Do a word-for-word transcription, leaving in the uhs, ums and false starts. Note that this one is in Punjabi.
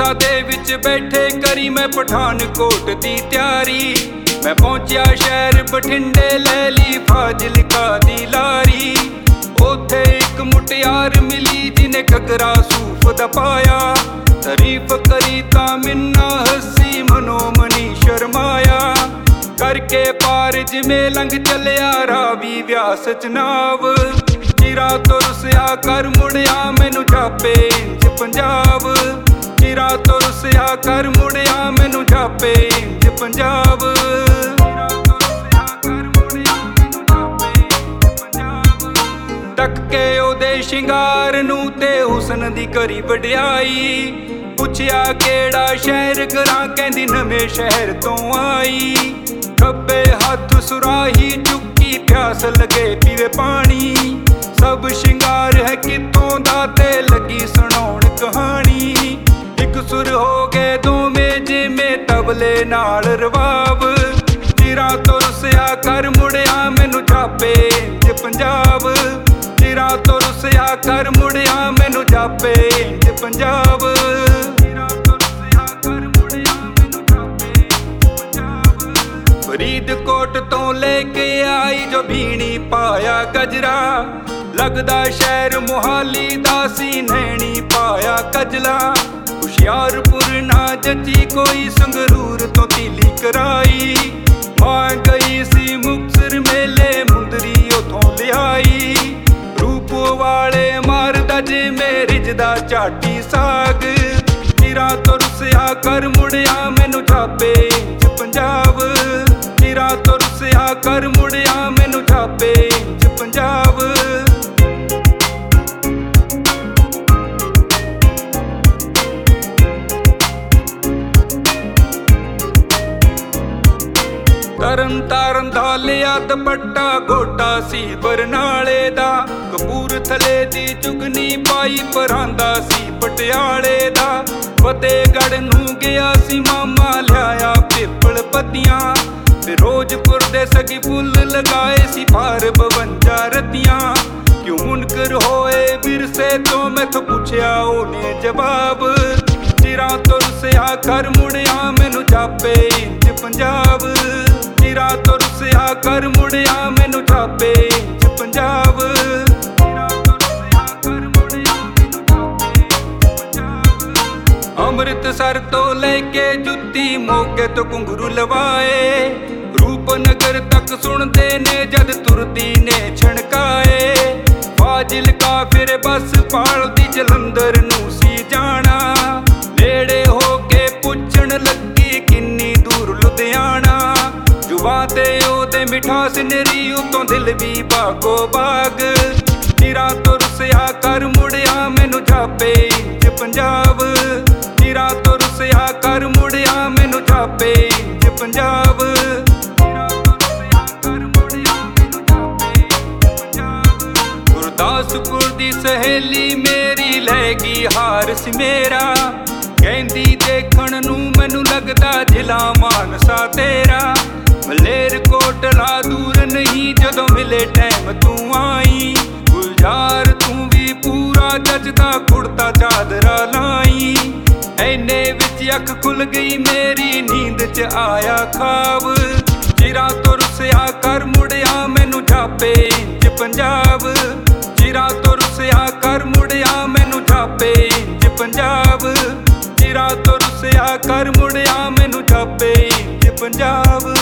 ਬੱਸਾਂ ਦੇ ਵਿੱਚ ਬੈਠੇ ਕਰੀ ਮੈਂ ਪਠਾਨਕੋਟ ਦੀ ਤਿਆਰੀ। ਮੈਂ ਪਹੁੰਚਿਆ ਸ਼ਹਿਰ ਬਠਿੰਡੇ, ਲੈ ਲਈ ਫਾਜ਼ਿਲਕਾ ਦੀ ਲਾਰੀ। ਉੱਥੇ ਇੱਕ ਮੁਟਿਆਰ ਮਿਲੀ ਜਿਹਨੇ ਘੱਗਰਾ ਸੂਫ ਦਾ ਪਾਇਆ। ਤਾਰੀਫ ਕਰੀ ਤਾਂ ਮਿੰਨਾ ਹੱਸੀ ਮਨੋ ਮਨੀ ਸ਼ਰਮਾਇਆ। ਕਰਕੇ ਪਾਰ ਜਿਵੇਂ ਲੰਘ ਚੱਲਿਆ ਰਾਵੀ ਵਿਆਸ ਚਨਾਬ। ਚਿਰਾਂ ਤੋਂ ਰੁੱਸਿਆ ਕਰ ਮੁੜਿਆ ਮੈਨੂੰ ਜਾਪੇ ਇੰਜ ਪੰਜਾਬ। ਚਿਰਾਂ ਤੋਂ ਰੁੱਸਿਆ ਕਰ ਮੁੜਿਆ ਮੈਨੂੰ ਜਾਪੇ ਇੰਜ ਪੰਜਾਬ। ਤੱਕ ਕੇ ਉਹਦੇ ਸ਼ਿੰਗਾਰ ਨੂੰ ਤੇ ਹੁਸਨ ਦੀ ਕਰੀ ਵਡਿਆਈ। ਪੁੱਛਿਆ ਕਿਹੜਾ ਸ਼ਹਿਰ, ਕਰਾਂ ਕਹਿੰਦੀ ਨਵੇਂ ਸ਼ਹਿਰ ਤੋਂ ਆਈ। ਖੱਬੇ ਹੱਥ ਸੁਰਾਹੀ ਚੁੱਕੀ, ਪਿਆਸ ਲੱਗੇ ਪੀਵੇ ਪਾਣੀ। ਸਭ ਸ਼ਿੰਗਾਰ ਹੈ ਕਿਤੋਂ ਦਾ ਤੇ ਲੱਗੀ ਸੁਣਾਉਣ ਕਹਾਣੀ। ਇੱਕ ਸੁਰ ਹੋ ਗਏ ਦੋਵੇਂ ਜਿਵੇਂ ਤਬਲੇ ਨਾਲ ਰਵਾਬ। ਚਿਰਾਂ ਤੋਂ ਰੁੱਸਿਆ ਕਰ ਮੁੜਿਆ ਮੈਨੂੰ ਜਾਪੇ ਇੰਜ ਪੰਜਾਬ। ਚਿਰਾਂ ਤੋਂ ਰੁੱਸਿਆ ਕਰ ਮੁੜਿਆ ਮੈਨੂੰ ਜਾਪੇ ਇੰਜ ਪੰਜਾਬ। ਫਰੀਦਕੋਟ ਤੋਂ ਲੈ ਕੇ ਆਈ ਜੋ ਭੀਣੀ ਪਾਇਆ ਗਜਰਾ। ਲੱਗਦਾ ਸ਼ਹਿਰ ਮੁਹਾਲੀ ਦਾ ਸੀ, ਨੈਣੀ ਪਾਇਆ ਕਜਲਾ। ਹੁਸ਼ਿਆਰਪੁਰ ਨਾ ਜੱਜੀ ਕੋਈ, ਸੰਗਰੂਰ ਤੋਂ ਤੀਲੀ ਕਰਾਈ। ਮਾਂ ਗਈ ਸੀ ਮੁਕਤਸਰ ਮੇਲੇ, ਮੁੰਦਰੀ ਉਥੋਂ ਲਿਆਈ। ਰੂਪ ਵਾਲੇ ਮਾਰਦਾ ਜਿਵੇਂ ਰਿਜਦਾ ਝਾਟੀ ਸਾਗ। ਚਿਰਾਂ ਤੋਂ ਰੁੱਸਿਆ ਕਰ ਮੁੜਿਆ ਮੈਨੂੰ ਜਾਪੇ ਇੰਜ ਪੰਜਾਬ। ਚਿਰਾਂ ਤੋਂ ਰੁੱਸਿਆ ਕਰ ਮੁੜਿਆ ਮੈਨੂੰ ਜਾਪੇ ਇੰਜ ਪੰਜਾਬ। ਤਰਨ ਤਾਰਨ ਦਾ ਲਿਆ ਦੁਪੱਟਾ, ਗੋਟਾ ਸੀ ਬਰਨਾਲੇ ਦਾ। ਕਪੂਰਥਲੇ ਦੀ ਚੁਗਨੀ ਪਾਈ, ਪਰਾਂਦਾ ਸੀ ਪਟਿਆਲੇ ਦਾ। ਫਤਿਹਗੜ੍ਹ ਨੂੰ ਗਿਆ ਸੀ ਮਾਮਾ, ਲਿਆਇਆ ਪਿੱਪਲ ਪੱਤੀਆਂ। ਫਿਰੋਜ਼ਪੁਰ ਦੇ ਸਗੀ ਫੁੱਲ ਲਗਾਏ ਸੀ, ਭਾਰ ਬਵੰਜਾ ਰੱਤੀਆਂ। ਕਿਉਂ ਮੁਨਕਰ ਹੋਏ ਵਿਰਸੇ ਤੋਂ, ਮੈਥੋਂ ਪੁੱਛਿਆ ਉਹਨੇ ਜਵਾਬ। ਚਿਰਾਂ ਤੋਂ ਰੁੱਸਿਆ ਕਰ ਮੁੜਿਆ ਮੈਨੂੰ ਜਾਪੇ ਇੰਜ ਪੰਜਾਬ। ਚਿਰਾਂ ਤੋਂ ਰੁੱਸਿਆ ਕਰ ਮੁੜਿਆ ਮੈਨੂੰ ਜਾਪੇ ਇੰਜ ਪੰਜਾਬ। ਅੰਮ੍ਰਿਤਸਰ ਤੋਂ ਲੈ ਕੇ ਜੁੱਤੀ, ਮੋਗੇ ਤੋਂ ਘੁੰਗਰੂ ਲਵਾਏ। ਰੂਪਨਗਰ ਤੱਕ ਸੁਣਦੇ ਨੇ ਜਦ ਤੁਰਦੀ ਨੇ ਛਣਕਾਏ। ਫਾਜ਼ਿਲਕਾ ਫਿਰ ਬੱਸ ਪਾਲਦੀ, ਜਲੰਧਰ ਨੂੰ ਸੀ ਜਾਣਾ। ਨੇੜੇ ਹੋ ਕੇ ਪੁੱਛਣ ਲੱਗੀ ਕਿੰਨੀ ਦੂਰ ਲੁਧਿਆਣਾ। ਜੁਬਾਂ ਤੇ ਉਹਦੇ ਮਿਠਾਸ ਨਿਰੀ, ਉਤੋਂ ਦਿਲ ਵੀ ਬਾਗੋ ਬਾਗ। ਚਿਰਾਂ ਤੋਂ ਰੁੱਸਿਆ ਕਰ ਮੁੜਿਆ ਮੈਨੂੰ ਜਾਪੇ ਇੰਜ ਪੰਜਾਬ। ਚਿਰਾਂ ਤੋਂ ਰੁੱਸਿਆ ਕਰ ਮੁੜਿਆ ਮੈਨੂੰ ਜਾਪੇ ਇੰਜ ਪੰਜਾਬ। ਗੁਰਦਾਸਪੁਰ ਦੀ ਸਹੇਲੀ ਮੇਰੀ ਲੈ ਗਈ ਹਾਰ ਸੀ ਮੇਰਾ। ਕਹਿੰਦੀ ਦੇਖਣ ਨੂੰ ਮੈਨੂੰ ਲੱਗਦਾ ਜ਼ਿਲ੍ਹਾ ਮਾਨਸਾ ਤੇਰਾ। ਮਲੇਰਕੋਟਲਾ ਦੂਰ ਨਹੀਂ, ਜਦੋਂ ਮਿਲੇ ਟਾਈਮ ਤੂੰ ਆਈ। ਗੁਲਜ਼ਾਰ ਤੂੰ ਵੀ ਪੂਰਾ ਜੱਜਦਾ, ਕੁੜਤਾ ਚਾਦਰਾ ਲਾਈ। ਐਨੇ ਵਿੱਚ ਅੱਖ ਖੁੱਲ ਗਈ ਮੇਰੀ, ਨੀਂਦ ਚ ਆਇਆ ਖਾਬ। ਚਿਰਾਂ ਤੋਂ ਰੁੱਸਿਆ ਕਰ ਮੁੜਿਆ ਮੈਨੂੰ ਜਾਪੇ ਇੰਜ ਪੰਜਾਬ। ਚਿਰਾਂ ਤੋਂ ਰੁੱਸਿਆ ਕਰ ਮੁੜਿਆ ਮੈਨੂੰ ਜਾਪੇ ਇੰਜ ਪੰਜਾਬ। ਚਿਰਾਂ ਤੋਂ ਰੁੱਸਿਆ ਕਰ ਮੁੜਿਆ ਮੈਨੂੰ ਜਾਪੇ ਇੰਜ ਪੰਜਾਬ।